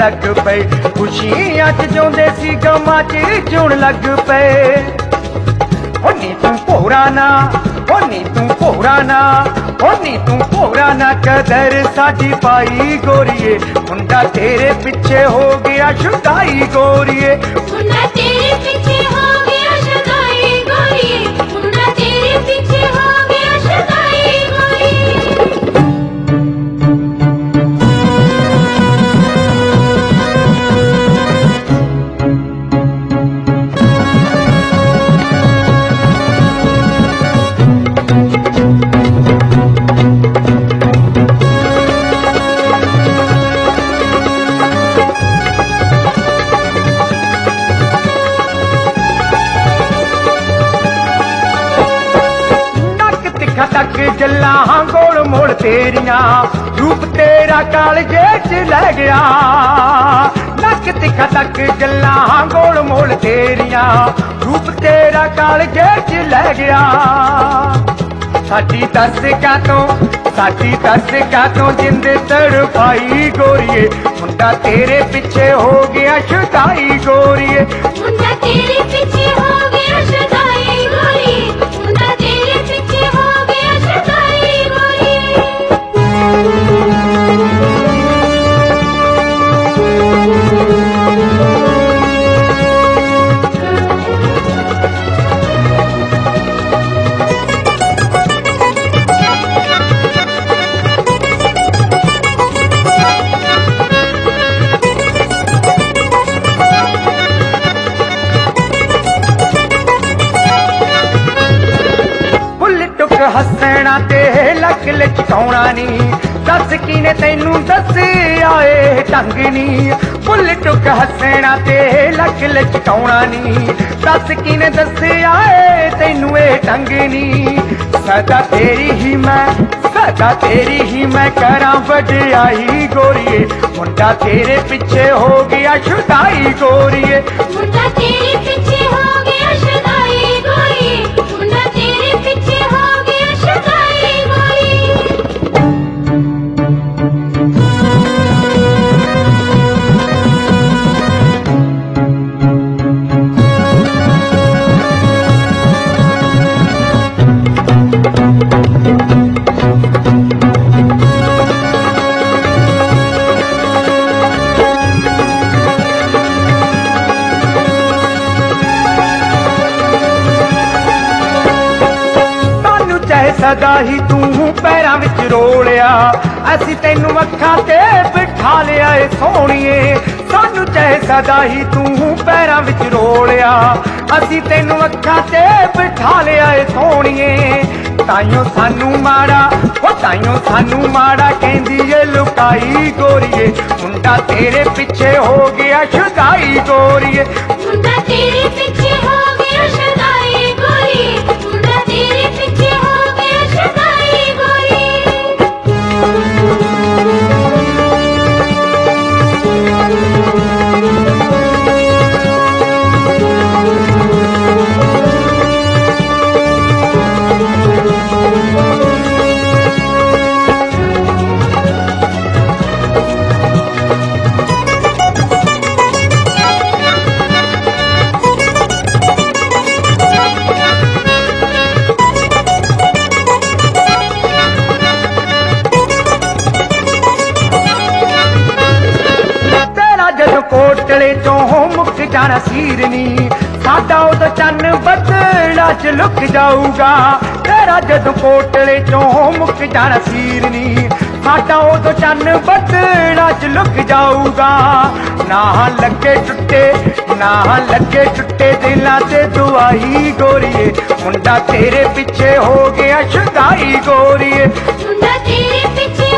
लग पे, खुशियां च जोंदे सी गमां च जूण लग पे। नी तू भोरा ना, नी तू भोरा ना, नी तू भोरा ना, कदर साडी पाई गोरिए, मुंडा तेरे पीछे हो गया शुदाई गोरिए। मुंडा तेरे पीछे हो गया शुदाई गोरिए, मुंडा तेरे पीछे हो गया शुदाई गोरिए। तक जल्ला गोल मोड़ तेरिया, रूप तेरा कालजे च लै गया। नक तिखा तक जल्ला गोल मोड़ तेरिया, रूप तेरा कालजे च लै गया। साडी दस का तो जिंद तड़पाई गोरिए, मुंडा तेरे पीछे हो गया शुदाई गोरिए। मुंडा तेरे पीछे हो गया शुदाई गोरिए, मुंडा तेरे पीछे हो गया शुदाई गोरिए। हसना ते लक लचकाउणा नी, दस किने तैनू दस आए ढंग नी। फुल टुक हसना ते लक लचकाउणा नी, दस किने दस आए तैनू ए ढंग नी। सदा तेरी ही मैं करा वडियाई गोरिए, मुंडा तेरे पीछे हो गया शुदाई गोरिए। मुंडा तेरे पीछे हो गया शुदाई गोरिए, मुंडा तेरे पीछे हो गया शुदाई गोरिए। सदा ही तू पैरां विच रोलिया, असी तैनू अखां ते बिठा लिया ए सोहणीए। सानू चाहे सदा ही तू पैरां विच रोलिया, असी तैनू अखां ते बिठा लिया ए सोहणीए। ताइयों सानू माड़ा कहंदी ए लुकाई गोरिए, मुंडा तेरे पीछे हो गया शुदाई गोरिए। मुंडा तेरे पीछे हो गया शुदाई गोरिए, मुंडा तेरे पीछे हो गया शुदाई गोरिए। कोटले चो मुक जाना सीरनी, साडा उदो चन्न बदला च लुक जाऊगा। तेरा जदों कोटले चो मुक जाना सीरनी, साडा उदो चन्न बदला च लुक जाऊगा। ना लगे टुटे दिलां ते दुआई गोरिए, मुंडा तेरे पीछे हो गया शुदाई गोरिए। मुंडा तेरे पीछे